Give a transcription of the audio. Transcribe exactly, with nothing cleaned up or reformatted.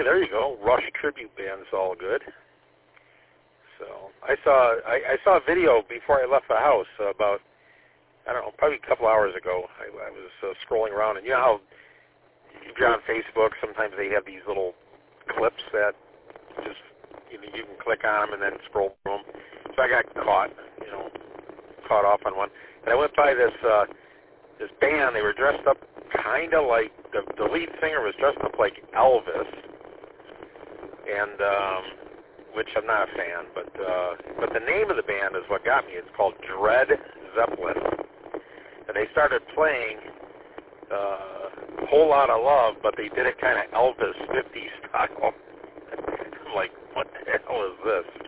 hey, there you go. Rush tribute band's all good. So I saw I, I saw a video before I left the house about, I don't know, probably a couple hours ago. I, I was uh, scrolling around, and you know how if you're on Facebook, sometimes they have these little clips that just, you know, you can click on them and then scroll through them. So I got caught, you know, caught off on one. And I went by this uh, this band. They were dressed up kind of like, the, the lead singer was dressed up like Elvis, and um, which I'm not a fan, but uh, but the name of the band is what got me. It's called Dread Zeppelin, and they started playing uh, Whole Lotta Love, but they did it kind of Elvis fifties style. I'm like, what the hell is this?